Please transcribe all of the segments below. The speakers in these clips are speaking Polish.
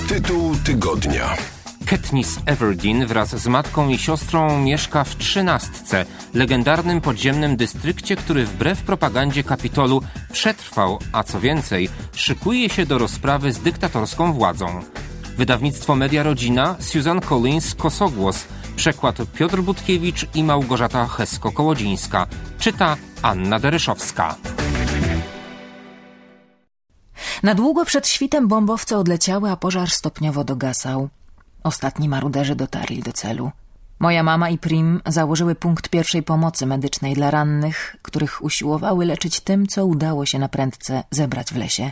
Tytuł tygodnia. Katniss Everdeen wraz z matką i siostrą mieszka w 13, legendarnym podziemnym dystrykcie, który wbrew propagandzie Kapitolu przetrwał, a co więcej, szykuje się do rozprawy z dyktatorską władzą. Wydawnictwo Media Rodzina, Susan Collins, Kosogłos, przekład Piotr Budkiewicz i Małgorzata Hesko-Kołodzińska. Czyta Anna Deryszowska. Na długo przed świtem bombowce odleciały, a pożar stopniowo dogasał. Ostatni maruderzy dotarli do celu. Moja mama i Prim założyły punkt pierwszej pomocy medycznej dla rannych, których usiłowały leczyć tym, co udało się naprędce zebrać w lesie.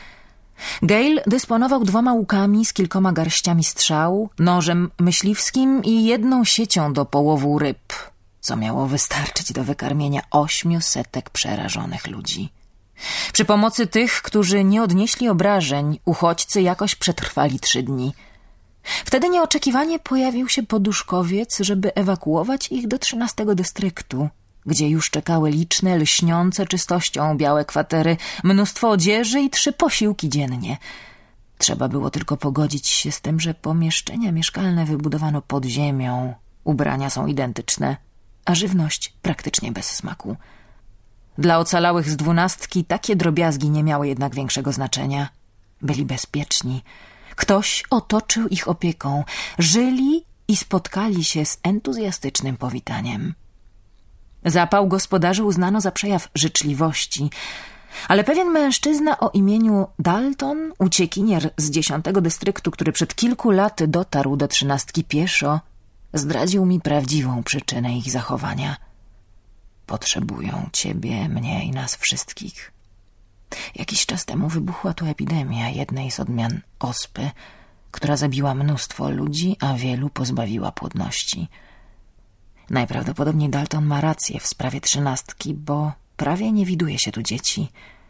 Gale dysponował 2 łukami z kilkoma garściami strzał, nożem myśliwskim i 1 siecią do połowu ryb, co miało wystarczyć do wykarmienia 800 przerażonych ludzi. Przy pomocy tych, którzy nie odnieśli obrażeń, uchodźcy jakoś przetrwali 3 dni. Wtedy nieoczekiwanie pojawił się poduszkowiec, żeby ewakuować ich do 13 dystryktu, gdzie już czekały liczne, lśniące czystością białe kwatery, mnóstwo odzieży i 3 posiłki dziennie. Trzeba było tylko pogodzić się z tym, że pomieszczenia mieszkalne wybudowano pod ziemią, ubrania są identyczne, a żywność praktycznie bez smaku. Dla ocalałych z 12 takie drobiazgi nie miały jednak większego znaczenia. Byli bezpieczni. Ktoś otoczył ich opieką, żyli i spotkali się z entuzjastycznym powitaniem. Zapał gospodarzy uznano za przejaw życzliwości, ale pewien mężczyzna o imieniu Dalton, uciekinier z 10 dystryktu, który przed kilku laty dotarł do 13 pieszo, zdradził mi prawdziwą przyczynę ich zachowania. Potrzebują ciebie, mnie i nas wszystkich. Jakiś czas temu wybuchła tu epidemia jednej z odmian ospy, która zabiła mnóstwo ludzi, a wielu pozbawiła płodności. Najprawdopodobniej Dalton ma rację w sprawie 13, bo prawie nie widuje się tu dzieci.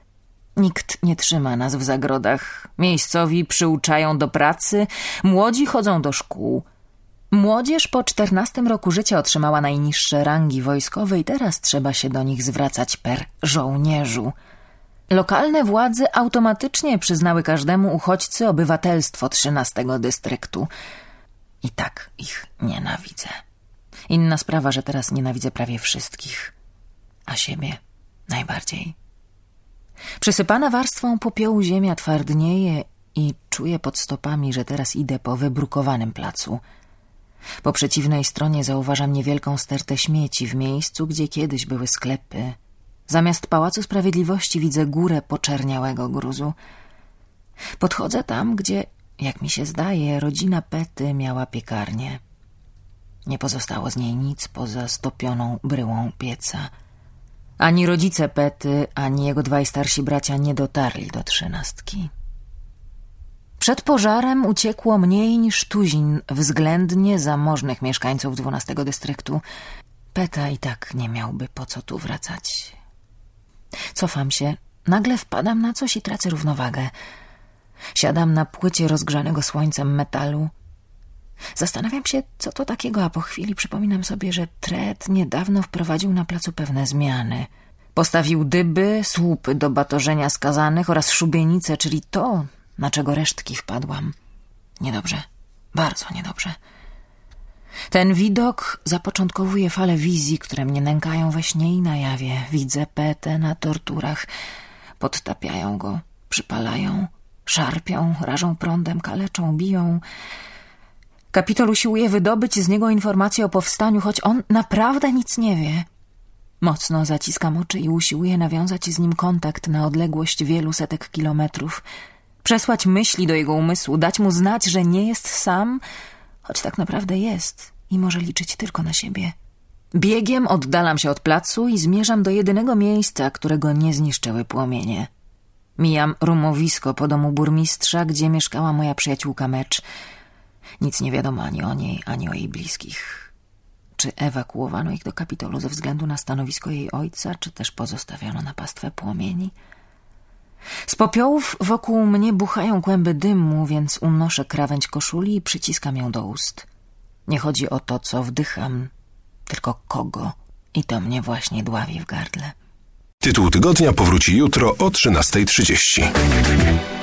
Nikt nie trzyma nas w zagrodach. Miejscowi przyuczają do pracy, młodzi chodzą do szkół. Młodzież po 14 roku życia otrzymała najniższe rangi wojskowe i teraz trzeba się do nich zwracać per żołnierzu. Lokalne władze automatycznie przyznały każdemu uchodźcy obywatelstwo 13 dystryktu. I tak ich nienawidzę. Inna sprawa, że teraz nienawidzę prawie wszystkich, a siebie najbardziej. Przysypana warstwą popiołu ziemia twardnieje i czuję pod stopami, że teraz idę po wybrukowanym placu. Po przeciwnej stronie zauważam niewielką stertę śmieci w miejscu, gdzie kiedyś były sklepy. Zamiast Pałacu Sprawiedliwości widzę górę poczerniałego gruzu. Podchodzę tam, gdzie, jak mi się zdaje, rodzina Pety miała piekarnię. Nie pozostało z niej nic poza stopioną bryłą pieca. Ani rodzice Pety, ani jego 2 starsi bracia nie dotarli do 13. Przed pożarem uciekło mniej niż tuzin względnie zamożnych mieszkańców 12 dystryktu. Peta i tak nie miałby po co tu wracać. Cofam się, nagle wpadam na coś i tracę równowagę. Siadam na płycie rozgrzanego słońcem metalu. Zastanawiam się, co to takiego, a po chwili przypominam sobie, że Tred niedawno wprowadził na placu pewne zmiany. Postawił dyby, słupy do batorzenia skazanych oraz szubienice, czyli to, na czego resztki wpadłam. Niedobrze, bardzo niedobrze. Ten widok zapoczątkowuje falę wizji, które mnie nękają we śnie i na jawie. Widzę Petę na torturach. Podtapiają go, przypalają, szarpią, rażą prądem, kaleczą, biją. Kapitol usiłuje wydobyć z niego informacje o powstaniu, choć on naprawdę nic nie wie. Mocno zaciskam oczy i usiłuję nawiązać z nim kontakt na odległość wielu setek kilometrów. Przesłać myśli do jego umysłu, dać mu znać, że nie jest sam, choć tak naprawdę jest i może liczyć tylko na siebie. Biegiem oddalam się od placu i zmierzam do jedynego miejsca, którego nie zniszczyły płomienie. Mijam rumowisko po domu burmistrza, gdzie mieszkała moja przyjaciółka Mecz. Nic nie wiadomo ani o niej, ani o jej bliskich. Czy ewakuowano ich do Kapitolu ze względu na stanowisko jej ojca, czy też pozostawiono na pastwę płomieni? Z popiołów wokół mnie buchają kłęby dymu, więc unoszę krawędź koszuli i przyciskam ją do ust. Nie chodzi o to, co wdycham, tylko kogo. I to mnie właśnie dławi w gardle. Tytuł tygodnia powróci jutro o 13:30.